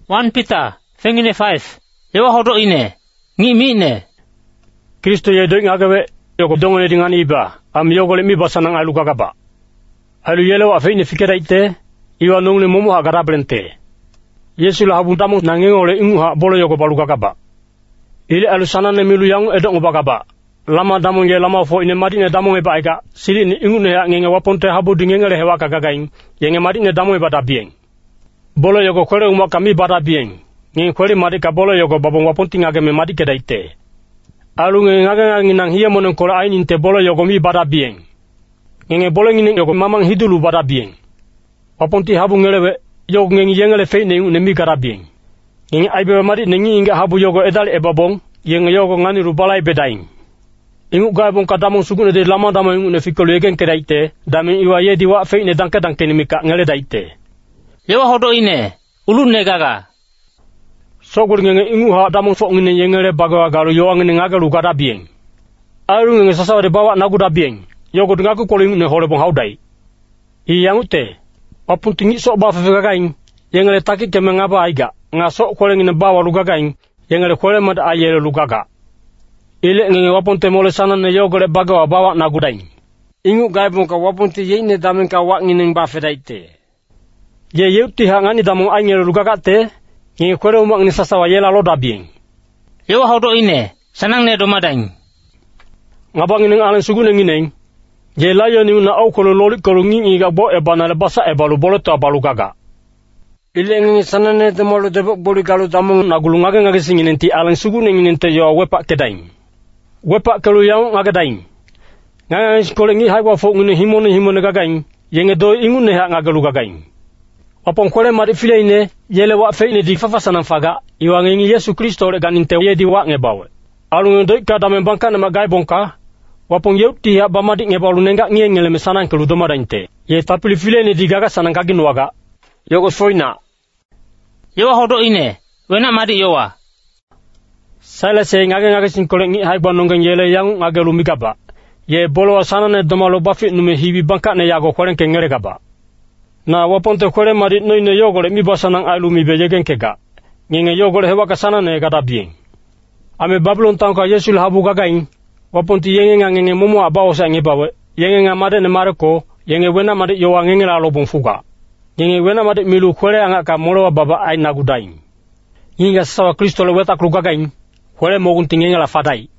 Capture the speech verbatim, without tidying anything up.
First Peter fengine five. Ewa hodo ine. Ngi mi ne. Kristo ye do ngagawe yoko dongone dengan iba. Am yoko le mi basanang alu kagaba. Alu yelo afe ne fikira ite. Iwa nongle momo ha garablente. Yesu la habu tamu nangengole ingu ha bolo yoko balu kagaba. Ile alu sanane milu yang edong bagaba. Lama damu nge lama fo ine mati ne damu e baiga. Siri ni ingu ne ngenge waponte habu dingengele hewa kagagain. Yenge mati ne damu e bata bien. Bolo yoko kwere uma kami bata bien. Ngenge kwere mati ka bolo yoko babong waponti ngage me mati kedaite. Alu nge ngage nginang hiya monen kola ainin te bolo yoko mi bata bien. Ngenge bolo ngine yoko mamang hidulu bata bien. Waponti habu ngelewe yoko ngenge yengele fei ne ne mi kara bien. Ngenge aibe mati nengi inga habu yoko edal e babong. Yenge yoko ngani rubalai bedaing. Ingu gaibong kadamong sugune de lama dama ingu ne fikolo yegen kedaite. Dami iwa ye diwa fei ne danke danke ne mika ngele daite. Yewa hodo ine. Ulun ne gaga. Sogol ngenge ingu ha damong fo ngine yengele bagawa galu yo ngene ngagalu gada bien. Aru ngenge sasawa de bawa nagu da bien. Yogo ngaku kolo ingu ne hole bong haudai. Iyangute. Wapun tingi sok ba fefegagain. Yengele taki keme ngaba aiga. Nga sok kole ngine bawa lugagain. Yengele kole mad ayele lugaga. Ile ngenge waponte mole sana ne yogole bagawa bawa nagudain. Ingu gaibong ka waponte ye ne damen ka wak ngine ba fedaite. Ye yeuti ha ngani damong aingele lugagate. Ngenge kwere umak ni sasawa yela loda bien. Yewa hodo ine. Sanang ne domadain. Ngabang ngine alen sugune ngine. Ye layo ni una au kolo lolik kolo ngingi ga bo e banale basa e balu bolo to balu gaga. Ile ngenge sana ne te molo te boli galu damong nagulu ngage ngage singine ti alen sugune ngine te yo wepa kedain. Wepa kalo yang ngagadain. Ngage kolo ngi haiwa fo ngine himone himone gagain. Yenge do ingu ne ha ngagalu gagain. Apong kole mari file ine, yele wa fe ine di fafasanang faga, iwa ngengi Yesu Kristo le ganinte ye di wa ngebawe. Alu ngedoi ka damen bangka na magai bongka, wapong yeu tiha bamadik ngebalu nenga ngie ngele mesanang ke ludoma dainte. Ye tapili file ine di gaga sanang kagin waga. Yoko soina. Yewa hodo ine, wena madi yowa. Sale se ngage ngage sin kole ngi haigba nongeng yele yang ngage lumigaba. Ye bolo asana ne domalo bafi nume hibi bangka ne yago kwaren ke ngere gaba. Na waponte kwere mari no ine yogole mi basanang ailu mi bejegen kega. Ngenge yogole hewa kasana ne gada bien. Ame Babylon tangka Yesu habu gagain. Waponte yenge nga ngenge momo abao sa ngebawe. Yenge nga made ne mareko. Yenge wena made yowa ngenge la lobong fuga. Yenge wena made milu kwere anga ka molo wa baba ay nagudain. Yinga sawa Kristo le weta klu gagain. Kwere mogun tingenge la fadai.